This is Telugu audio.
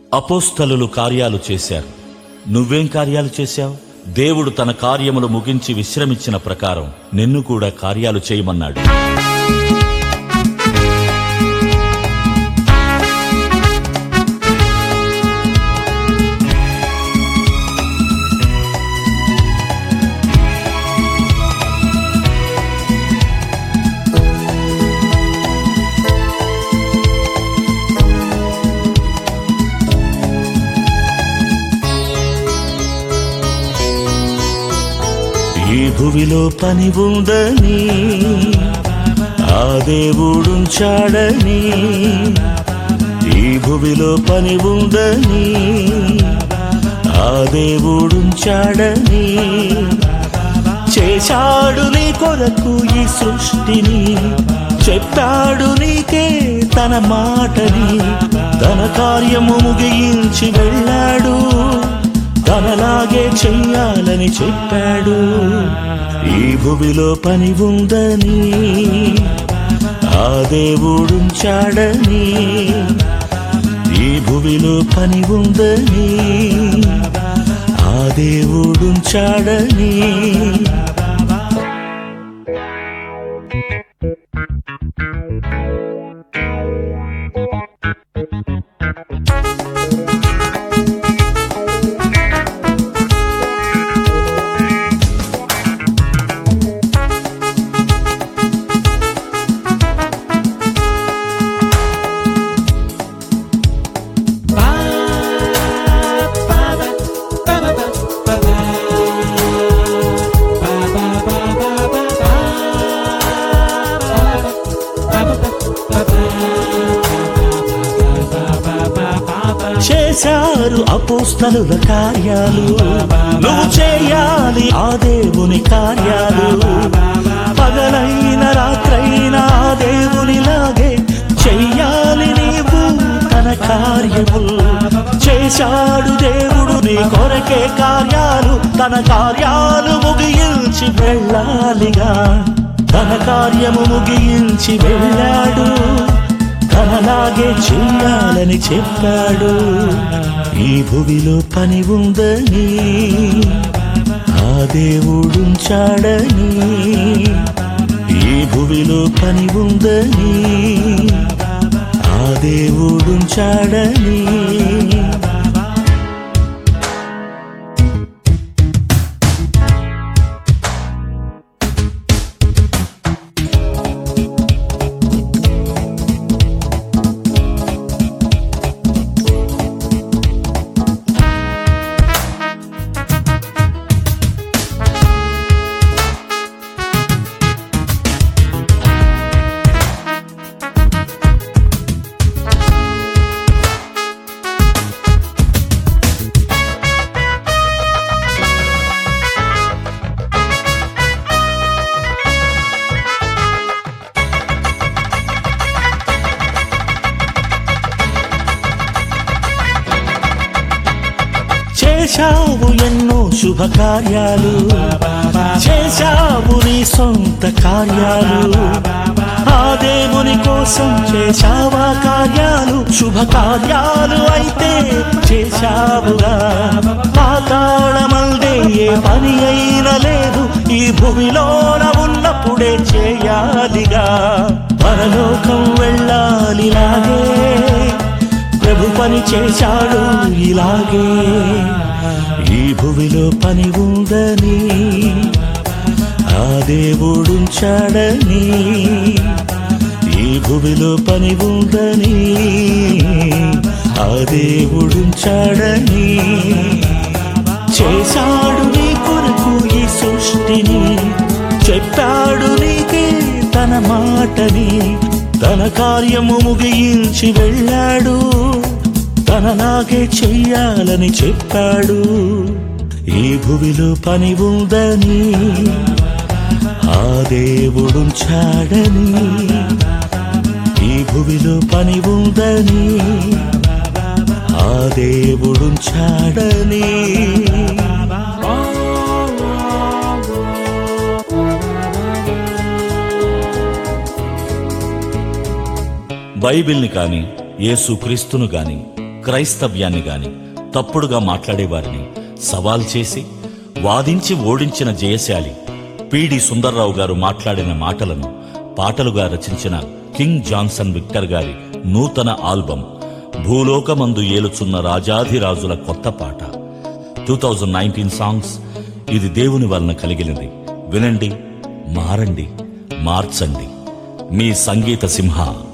అపోస్తలులు కార్యాలు చేశారు. నువ్వేం కార్యాలు చేశావు? దేవుడు తన కార్యములు ముగించి విశ్రమించిన ప్రకారం నిన్ను కూడా కార్యాలు చేయమన్నాడు. ఈ భువిలో పని ఉందని ఆ దేవుడుంచాడని, ఈ భువిలో పని ఉందని ఆ దేవుడుంచాడని, చేశాడు నీ కొరకు ఈ సృష్టిని, చెప్పాడు నీకే తన మాటని, తన కార్యము ముగించి వెళ్ళాడు, తనలాగే చెయ్యాలని చెప్పాడు. ఈ భువిలో పని ఉందని ఆ దేవుడుంచాడని, ఈ భువిలో పని ఉందని ఆ దేవుడుంచాడని. చేశారు అపోస్తలుల కార్యాలు, నువ్వు చేయాలి ఆ దేవుని కార్యాలు. పగలైన రాత్రైన ఆ దేవునిలాగే చెయ్యాలి నీవు తన కార్యములు. చేశాడు దేవుడు నీ కొరకే కార్యాలు, తన కార్యాలు ముగించి వెళ్ళాలిగా, తన కార్యము ముగించి వెళ్ళాడు, తనలాగే చెయ్యాలని చెప్పాడు. ఈ భువిలో పని ఉందని ఆ దేవుడుంచాడని, ఈ భువిలో పని ఉందని ఆ దేవుడుంచాడని. చేశావు ఎన్నో శుభకార్యాలు, చేశావు నీ సొంత కార్యాలు, ఆ దేవుని కోసం చేశావా కార్యాలు, శుభకార్యాలు అయితే చేశావుగా. పాతాళమందే ఏ పని అయినా లేదు, ఈ భూమిలోన ఉన్నప్పుడే చేయాలిగా. పరలోకం వెళ్ళాలిలాగే, ప్రభు పని చేశాడు ఇలాగే. ఈ భువిలో పని ఉందని ఆ దేవుడుంచాడని, ఈ భువిలో పని ఉందని ఆ దేవుడుంచాడని. చేశాడు నీ కొరకు ఈ సృష్టిని, చెప్పాడు నీకే తన మాటని, తన కార్యము ముగించి వెళ్ళాడు, తనలాగే చెయ్యాలని చెప్పాడు. ఈ భువిలో పని ఉందని ఆ దేవుడుంచాడని, ఈ భువిలో పని ఉందని ఆ దేవుడుంచాడని. బైబిల్ని కాని యేసు క్రీస్తును గాని క్రైస్తవ్యాన్ని గాని తప్పుడుగా మాట్లాడేవారిని సవాల్ చేసి వాదించి ఓడించిన జయశాలి పిడి సుందర్రావు గారు మాట్లాడిన మాటలను పాటలుగా రచించిన కింగ్ జాన్సన్ విక్టర్ గారి నూతన ఆల్బం భూలోకమందు ఏలుచున్న రాజాధిరాజుల కొత్త పాట 2019 సాంగ్స్. ఇది దేవుని వలన కలిగినది. వినండి, మారండి, మార్చండి. మీ సంగీత సింహ